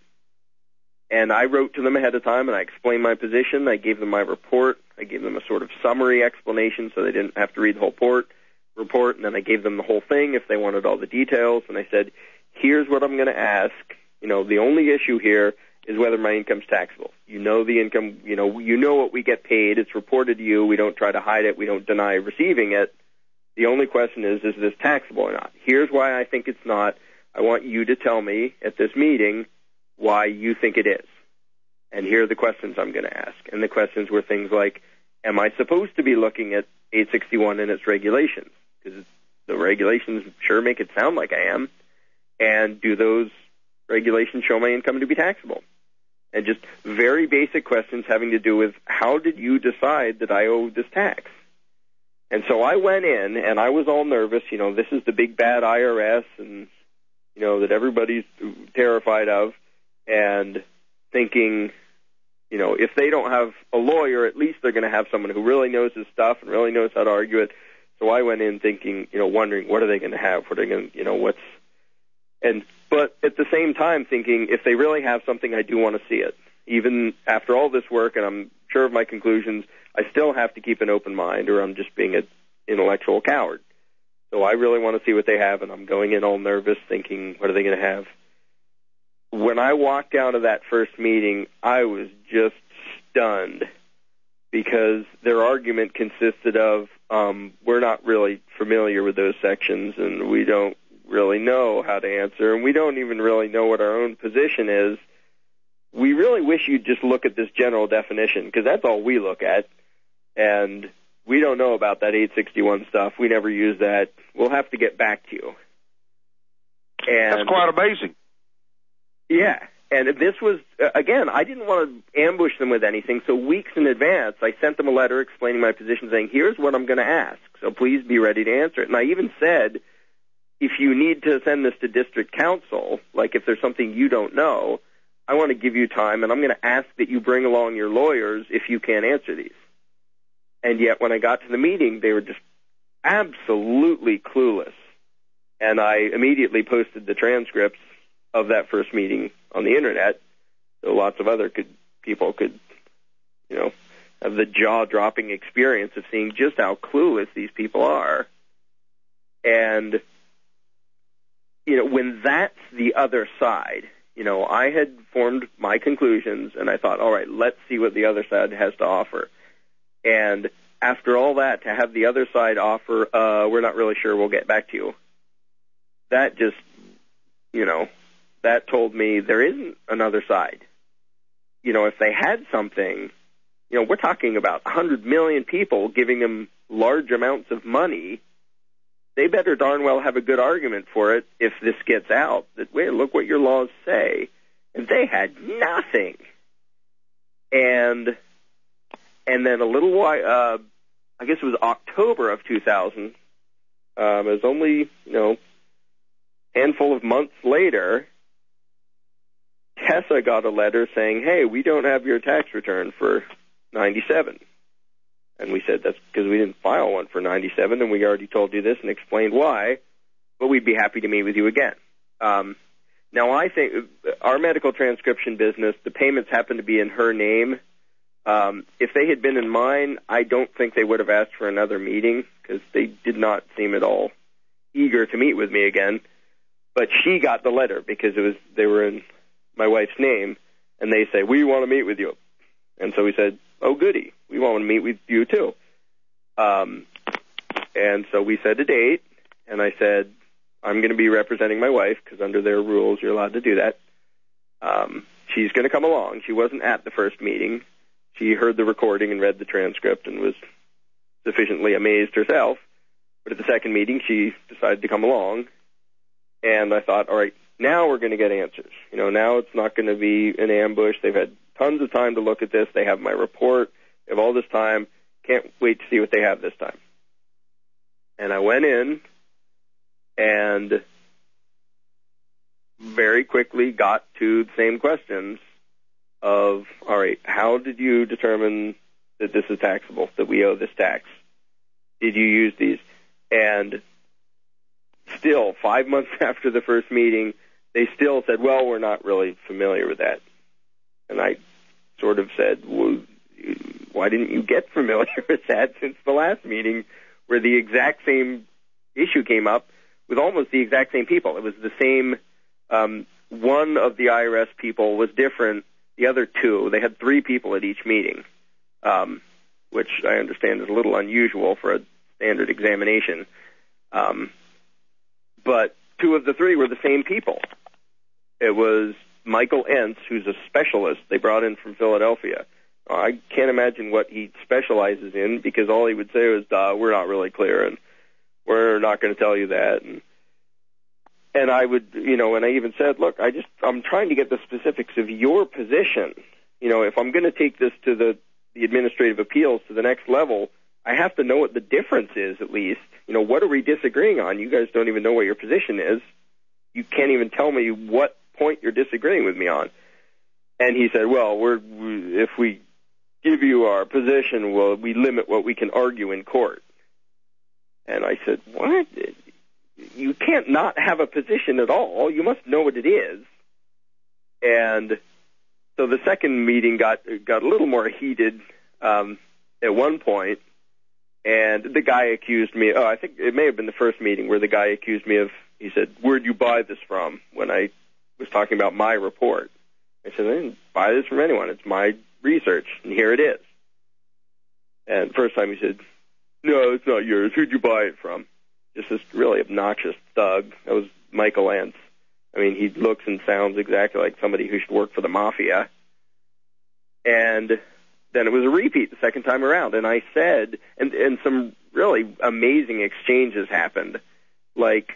And I wrote to them ahead of time, and I explained my position. I gave them my report. I gave them a sort of summary explanation so they didn't have to read the whole port, report, and then I gave them the whole thing if they wanted all the details. And I said, here's what I'm going to ask. You know, the only issue here is whether my income's taxable. You know the income, you know, you know what we get paid. It's reported to you. We don't try to hide it. We don't deny receiving it. The only question is, is this taxable or not? Here's why I think it's not. I want you to tell me at this meeting why you think it is. And here are the questions I'm going to ask. And the questions were things like, am I supposed to be looking at eight sixty-one and its regulations? Because the regulations sure make it sound like I am. And do those regulations show my income to be taxable? And just very basic questions having to do with, how did you decide that I owe this tax? And so I went in, and I was all nervous. You know, this is the big bad I R S, and, you know, that everybody's terrified of. And thinking, you know, if they don't have a lawyer, at least they're going to have someone who really knows his stuff and really knows how to argue it. So I went in thinking, you know, wondering, what are they going to have? What are they going to, you know, what's, and, but at the same time thinking, if they really have something, I do want to see it. Even after all this work, and I'm sure of my conclusions, I still have to keep an open mind, or I'm just being an intellectual coward. So I really want to see what they have, and I'm going in all nervous thinking, what are they going to have? When I walked out of that first meeting, I was just stunned, because their argument consisted of, um, we're not really familiar with those sections, and we don't really know how to answer, and we don't even really know what our own position is. We really wish you'd just look at this general definition, because that's all we look at, and we don't know about that eight sixty-one stuff. We never use that. We'll have to get back to you. And that's quite amazing. Yeah. And this was, uh, again, I didn't want to ambush them with anything, so weeks in advance, I sent them a letter explaining my position, saying, here's what I'm going to ask, so please be ready to answer it. And I even said, if you need to send this to district council, like if there's something you don't know, I want to give you time, and I'm going to ask that you bring along your lawyers if you can't answer these. And yet, when I got to the meeting, they were just absolutely clueless. And I immediately posted the transcripts of that first meeting on the internet, so lots of other could, people could, you know, have the jaw-dropping experience of seeing just how clueless these people are. And, you know, when that's the other side, you know, I had formed my conclusions, and I thought, all right, let's see what the other side has to offer. And after all that, to have the other side offer, uh, we're not really sure, we'll get back to you, that just, you know, that told me there isn't another side. You know, if they had something, you know, we're talking about one hundred million people giving them large amounts of money. They better darn well have a good argument for it if this gets out, that, wait, look what your laws say. And they had nothing. And and then a little while, uh, I guess it was October of two thousand, um, it was only, you know, a handful of months later, Tessa got a letter saying, hey, we don't have your tax return for ninety-seven. And we said, that's because we didn't file one for ninety-seven, and we already told you this and explained why, but we'd be happy to meet with you again. Um, now, I think our medical transcription business, the payments happen to be in her name. Um, if they had been in mine, I don't think they would have asked for another meeting, because they did not seem at all eager to meet with me again. But she got the letter because it was they were in my wife's name, and they say, we want to meet with you. And so we said, oh, goody, we want to meet with you too. Um, and so we set a date, and I said, I'm going to be representing my wife, because under their rules, you're allowed to do that. Um, she's going to come along. She wasn't at the first meeting. She heard the recording and read the transcript and was sufficiently amazed herself. But at the second meeting, she decided to come along, and I thought, all right, now we're going to get answers. You know, now it's not going to be an ambush. They've had tons of time to look at this. They have my report. They have all this time. Can't wait to see what they have this time. And I went in and very quickly got to the same questions of, all right, how did you determine that this is taxable, that we owe this tax? Did you use these? And still, five months after the first meeting, they still said, well, we're not really familiar with that. And I sort of said, well, why didn't you get familiar with that since the last meeting where the exact same issue came up with almost the exact same people? It was the same, um, one of the I R S people was different, the other two, they had three people at each meeting, um, which I understand is a little unusual for a standard examination. Um, but two of the three were the same people. It was Michael Entz, who's a specialist they brought in from Philadelphia. I can't imagine what he specializes in, because all he would say was, uh, we're not really clear, and we're not going to tell you that. And, and I would, you know, and I even said, look, I just, I'm trying to get the specifics of your position. You know, if I'm going to take this to the, the administrative appeals to the next level, I have to know what the difference is, at least. You know, what are we disagreeing on? You guys don't even know what your position is. You can't even tell me what point you're disagreeing with me on. And he said, well, we're, we, if we give you our position, well, we limit what we can argue in court. And I said, what? You can't not have a position at all. You must know what it is. And so the second meeting got got a little more heated um, at one point, and the guy accused me, oh, I think it may have been the first meeting where the guy accused me of, he said, where'd you buy this from, when I was talking about my report. I said, I didn't buy this from anyone. It's my research, and here it is. And first time he said, no, it's not yours. Who'd you buy it from? Just this really obnoxious thug. That was Michael Entz. I mean, he looks and sounds exactly like somebody who should work for the mafia. And then it was a repeat the second time around. And I said, and, and some really amazing exchanges happened. Like,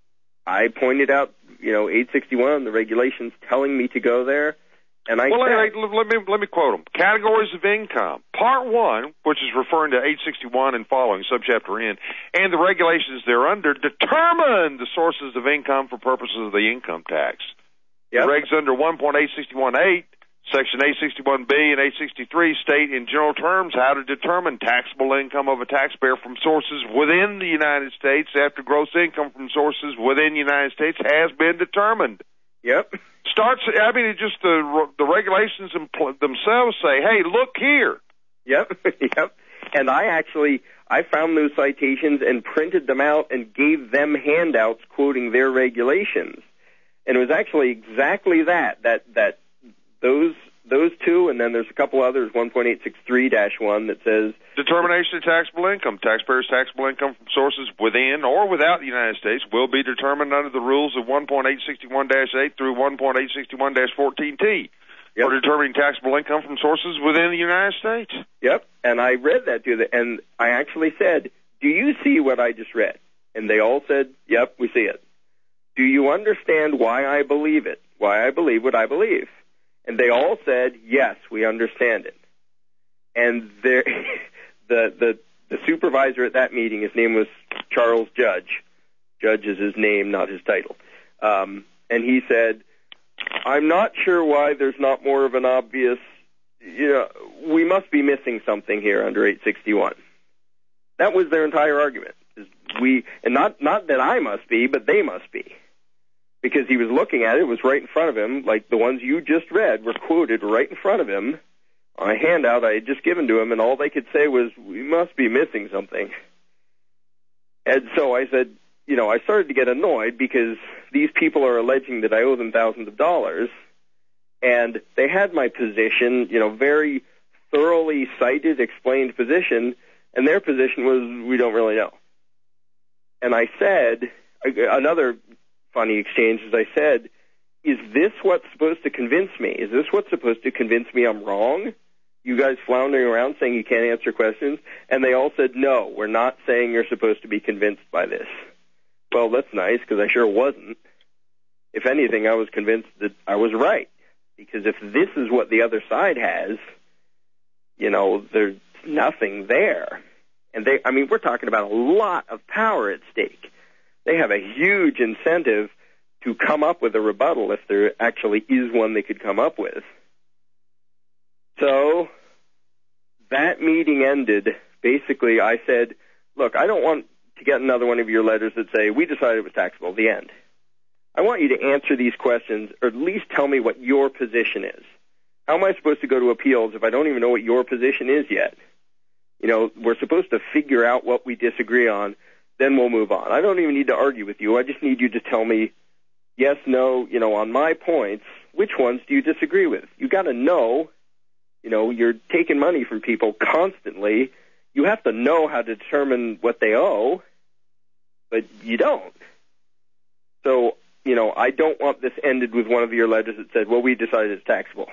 I pointed out, you know, eight sixty-one, the regulations telling me to go there. And I well, said, let, let me let me quote them. Categories of income. Part one, which is referring to eight sixty-one and following, subchapter N, and the regulations thereunder determine the sources of income for purposes of the income tax. Yep. The regs under one point eight sixty-one eight, Section eight sixty-one B and eight sixty-three state in general terms how to determine taxable income of a taxpayer from sources within the United States after gross income from sources within the United States has been determined. Yep. Starts. I mean, it just the the regulations themselves say, "Hey, look here." Yep. Yep. And I actually I found those citations and printed them out and gave them handouts quoting their regulations. And it was actually exactly that that that. Those those two, and then there's a couple others, one point eight six three dash one that says... Determination of taxable income. Taxpayers' taxable income from sources within or without the United States will be determined under the rules of one point eight sixty-one dash eight through one point eight sixty-one dash fourteen T yep. for determining taxable income from sources within the United States. Yep, and I read that to them, and I actually said, do you see what I just read? And they all said, yep, we see it. Do you understand why I believe it? Why I believe what I believe? And they all said, yes, we understand it. And there, the, the the supervisor at that meeting, his name was Charles Judge. Judge is his name, not his title. Um, and he said, I'm not sure why there's not more of an obvious, you know, we must be missing something here under eight sixty-one. That was their entire argument. We, and not, not that I must be, but they must be. Because he was looking at it, it was right in front of him, like the ones you just read were quoted right in front of him on a handout I had just given to him, and all they could say was, we must be missing something. And so I said, you know, I started to get annoyed because these people are alleging that I owe them thousands of dollars, and they had my position, you know, very thoroughly cited, explained position, and their position was, we don't really know. And I said, another funny exchange, as I said, is this what's supposed to convince me? Is this what's supposed to convince me I'm wrong? You guys floundering around saying you can't answer questions? And they all said, no, we're not saying you're supposed to be convinced by this. Well, that's nice, because I sure wasn't. If anything, I was convinced that I was right. Because if this is what the other side has, you know, there's nothing there. And they, I mean, we're talking about a lot of power at stake. They have a huge incentive to come up with a rebuttal if there actually is one they could come up with. So that meeting ended. Basically, I said, look, I don't want to get another one of your letters that say, we decided it was taxable, the end. I want you to answer these questions, or at least tell me what your position is. How am I supposed to go to appeals if I don't even know what your position is yet? You know, we're supposed to figure out what we disagree on, then we'll move on. I don't even need to argue with you. I just need you to tell me yes, no, you know, on my points, which ones do you disagree with? You got to know, you know, you're taking money from people constantly. You have to know how to determine what they owe, but you don't. So, you know, I don't want this ended with one of your letters that said, well, we decided it's taxable.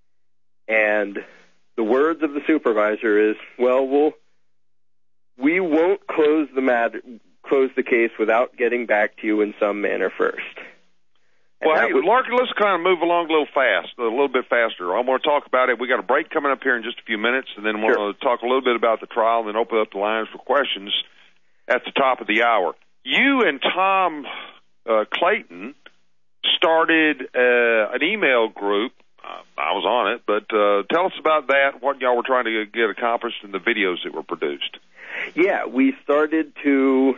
And the words of the supervisor is, well, we'll we won't close the matter, close the case without getting back to you in some manner first. And well, hey, was, Larkin, let's kind of move along a little fast, a little bit faster. I want to talk about it. We got a break coming up here in just a few minutes, and then we'll sure. talk a little bit about the trial, and then open up the lines for questions at the top of the hour. You and Tom uh, Clayton started uh, an email group. Uh, I was on it, but uh, tell us about that, what y'all were trying to get accomplished, and the videos that were produced. Yeah, we started to,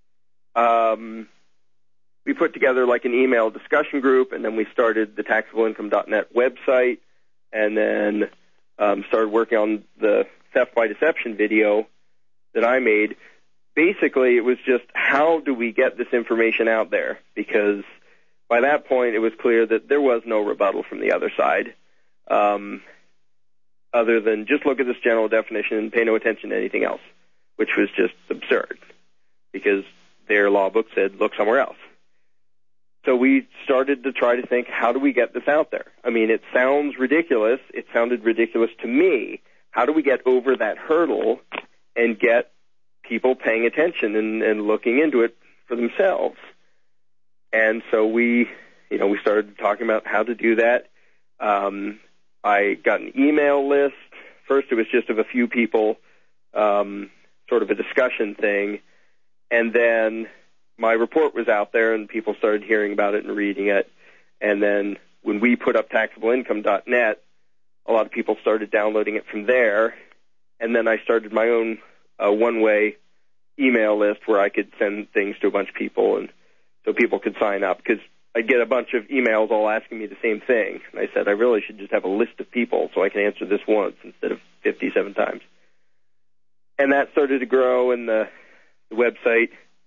um, we put together like an email discussion group, and then we started the taxable income dot net website, and then um, started working on the theft by deception video that I made. Basically, it was just how do we get this information out there? Because by that point, it was clear that there was no rebuttal from the other side, um, other than just look at this general definition and pay no attention to anything else, which was just absurd because their law book said, look somewhere else. So we started to try to think, how do we get this out there? I mean, it sounds ridiculous. It sounded ridiculous to me how do we get over that hurdle and get people paying attention and, and looking into it for themselves? And so we, you know, we started talking about how to do that. Um, I got an email list. First, it was just of a few people, um, sort of a discussion thing. And then my report was out there, and people started hearing about it and reading it. And then when we put up taxable income dot net, a lot of people started downloading it from there. And then I started my own uh, one-way email list where I could send things to a bunch of people, and so people could sign up, because I'd get a bunch of emails all asking me the same thing. And I said, I really should just have a list of people so I can answer this once instead of fifty-seven times. And that started to grow, and the, the website,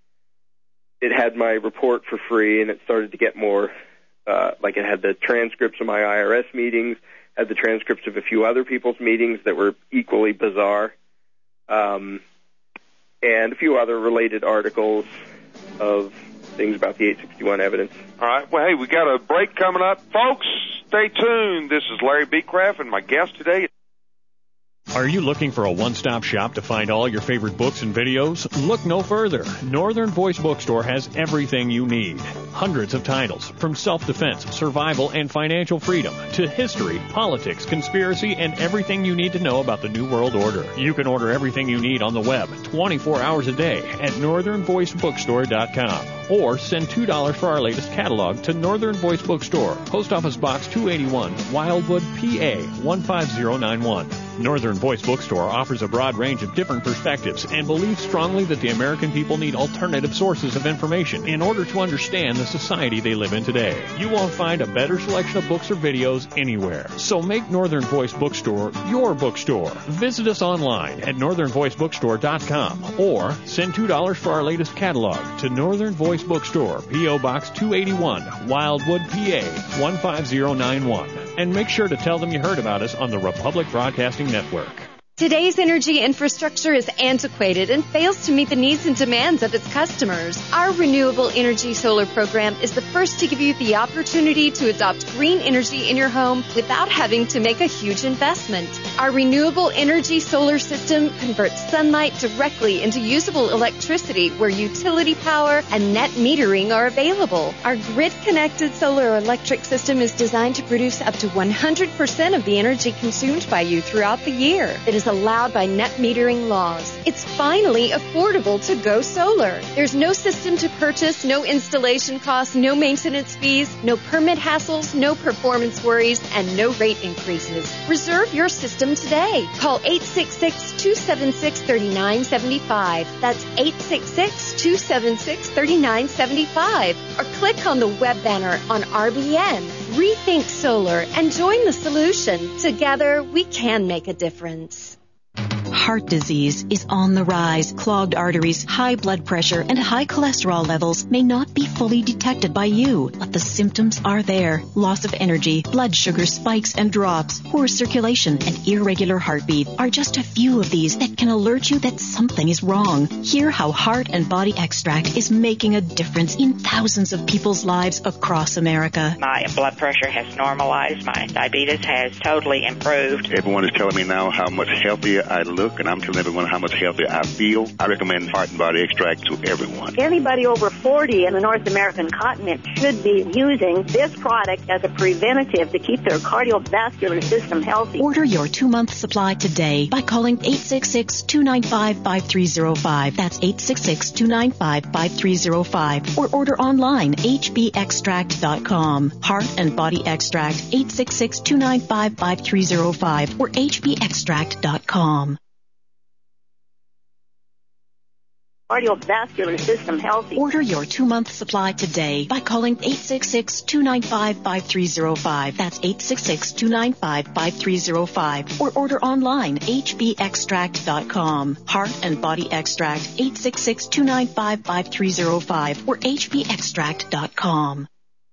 it had my report for free, and it started to get more, uh, like it had the transcripts of my I R S meetings, had the transcripts of a few other people's meetings that were equally bizarre, um, and a few other related articles of things about the eight sixty-one evidence. All right. Well, hey, we got a break coming up. Folks, stay tuned. This is Larry Beecraft, and my guest today. Are you looking for a one-stop shop to find all your favorite books and videos? Look no further. Northern Voice Bookstore has everything you need. Hundreds of titles, from self-defense, survival, and financial freedom, to history, politics, conspiracy, and everything you need to know about the New World Order. You can order everything you need on the web, twenty-four hours a day, at northern voice bookstore dot com. Or send two dollars for our latest catalog to Northern Voice Bookstore, Post Office Box two eighty-one, Wildwood, P A one five zero nine one. Northern Voice Bookstore offers a broad range of different perspectives and believes strongly that the American people need alternative sources of information in order to understand the society they live in today. You won't find a better selection of books or videos anywhere. So make Northern Voice Bookstore your bookstore. Visit us online at northern voice bookstore dot com or send two dollars for our latest catalog to Northern Voice Bookstore, P O Box two eighty-one, Wildwood, P A one five zero nine one. And make sure to tell them you heard about us on the Republic Broadcasting Network. Today's energy infrastructure is antiquated and fails to meet the needs and demands of its customers. Our Renewable Energy Solar program is the first to give you the opportunity to adopt green energy in your home without having to make a huge investment. Our Renewable Energy Solar system converts sunlight directly into usable electricity where utility power and net metering are available. Our grid-connected solar electric system is designed to produce up to one hundred percent of the energy consumed by you throughout the year. It is allowed by net metering laws. It's finally affordable to go solar. There's no system to purchase, no installation costs, no maintenance fees, no permit hassles, no performance worries, and no rate increases. Reserve your system today. Call eight six six, two seven six, three nine seven five. That's eight six six, two seven six, three nine seven five. Or click on the web banner on R B N. Rethink solar and join the solution. Together, we can make a difference. Heart disease is on the rise. Clogged arteries, high blood pressure, and high cholesterol levels may not be fully detected by you, but the symptoms are there. Loss of energy, blood sugar spikes and drops, poor circulation, and irregular heartbeat are just a few of these that can alert you that something is wrong. Hear how Heart and Body Extract is making a difference in thousands of people's lives across America. My blood pressure has normalized. My diabetes has totally improved. Everyone is telling me now how much healthier I look, and I'm telling everyone how much healthier I feel. I recommend Heart and Body Extract to everyone. Anybody over forty in the North American continent should be using this product as a preventative to keep their cardiovascular system healthy. Order your two-month supply today by calling eight six six, two nine five, five three zero five. That's eight six six, two nine five, five three zero five. Or order online, h b extract dot com. Heart and Body Extract, eight six six, two nine five, five three zero five or h b extract dot com. Cardiovascular system healthy. Order your two-month supply today by calling eight six six, two nine five, five three zero five. That's eight six six, two nine five, five three zero five. Or order online, h b extract dot com. Heart and Body Extract, eight six six, two nine five, five three zero five or h b extract dot com.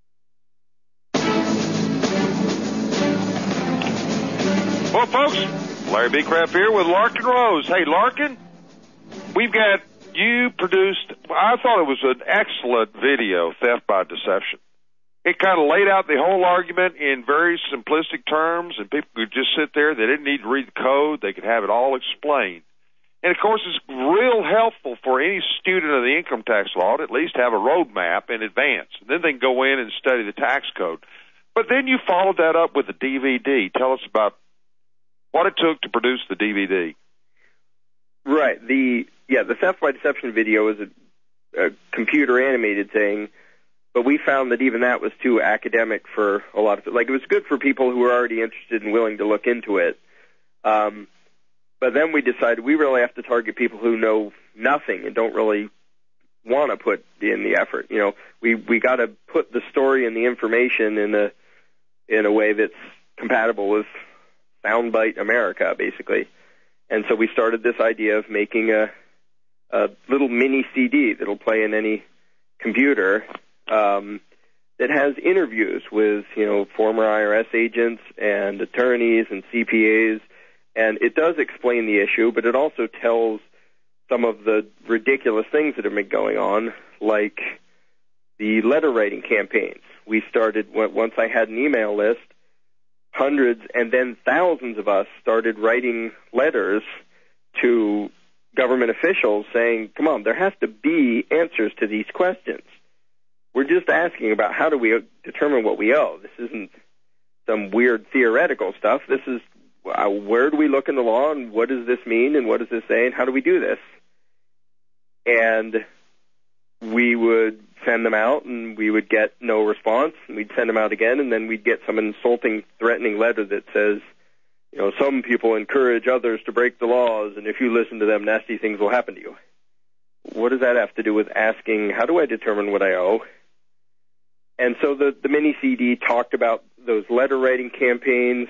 Well, folks, Larry Beecraft here with Larkin Rose. Hey, Larkin, we've got you produced, I thought it was an excellent video, Theft by Deception. It kind of laid out the whole argument in very simplistic terms, and people could just sit there. They didn't need to read the code. They could have it all explained. And, of course, it's real helpful for any student of the income tax law to at least have a roadmap in advance. And then they can go in and study the tax code. But then you followed that up with a D V D. Tell us about what it took to produce the D V D. Right. The yeah, the theft by deception video is a, a computer-animated thing, but we found that even that was too academic for a lot of it. Like, it was good for people who were already interested and willing to look into it. Um But then we decided we really have to target people who know nothing and don't really want to put in the effort. You know, we we got to put the story and the information in a in a way that's compatible with Soundbite America, basically. And so we started this idea of making a a little mini C D that'll play in any computer um, that has interviews with, you know, former I R S agents and attorneys and C P As. And it does explain the issue, but it also tells some of the ridiculous things that have been going on, like the letter writing campaigns. We started, once I had an email list, hundreds and then thousands of us started writing letters to government officials saying, come on, there has to be answers to these questions. We're just asking about how do we determine what we owe. This isn't some weird theoretical stuff. This is Uh, where do we look in the law, and what does this mean, and what does this say, and how do we do this? And we would send them out, and we would get no response, and we'd send them out again, and then we'd get some insulting, threatening letter that says, you know, some people encourage others to break the laws, and if you listen to them, nasty things will happen to you. What does that have to do with asking, how do I determine what I owe? And so the, the mini C D talked about those letter writing campaigns,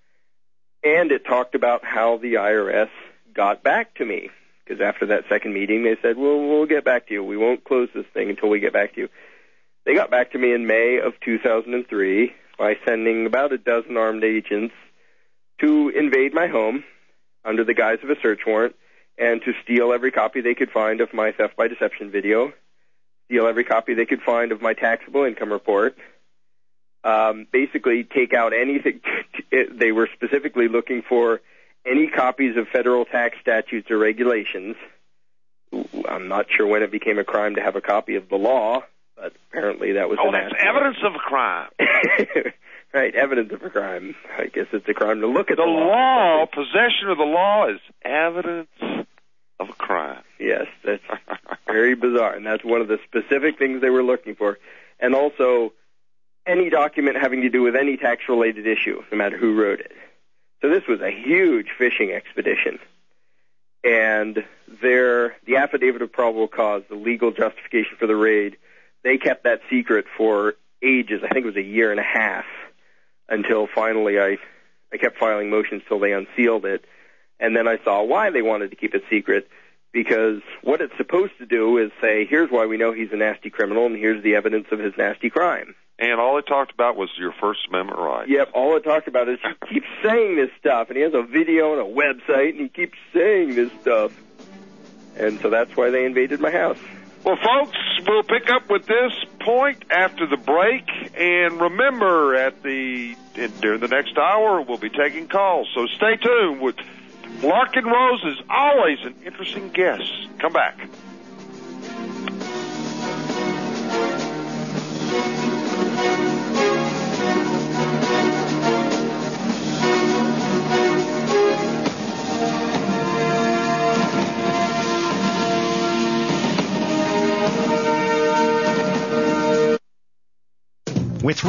and it talked about how the I R S got back to me. Because after that second meeting, they said, well, we'll get back to you. We won't close this thing until we get back to you. They got back to me in May of two thousand three by sending about a dozen armed agents to invade my home under the guise of a search warrant and to steal every copy they could find of my theft by deception video, steal every copy they could find of my taxable income report, Um, basically take out anything. They were specifically looking for any copies of federal tax statutes or regulations. I'm not sure when it became a crime to have a copy of the law, but apparently that was oh, an that's evidence of a crime. Right, evidence of a crime. I guess it's a crime to look at the, the law. law. Possession of the law is evidence of a crime. Yes, that's very bizarre, and that's one of the specific things they were looking for. And also, any document having to do with any tax-related issue, no matter who wrote it. So this was a huge fishing expedition. And their, the affidavit of probable cause, the legal justification for the raid, they kept that secret for ages. I think it was a year and a half, until finally I, I kept filing motions till they unsealed it. And then I saw why they wanted to keep it secret, because what it's supposed to do is say, here's why we know he's a nasty criminal, and here's the evidence of his nasty crime. And all it talked about was your First Amendment right. Yep, all it talked about is he keeps saying this stuff, and he has a video and a website, and he keeps saying this stuff. And so that's why they invaded my house. Well, folks, we'll pick up with this point after the break. And remember, at the during the next hour, we'll be taking calls. So stay tuned. With Larken Rose is always an interesting guest. Come back. With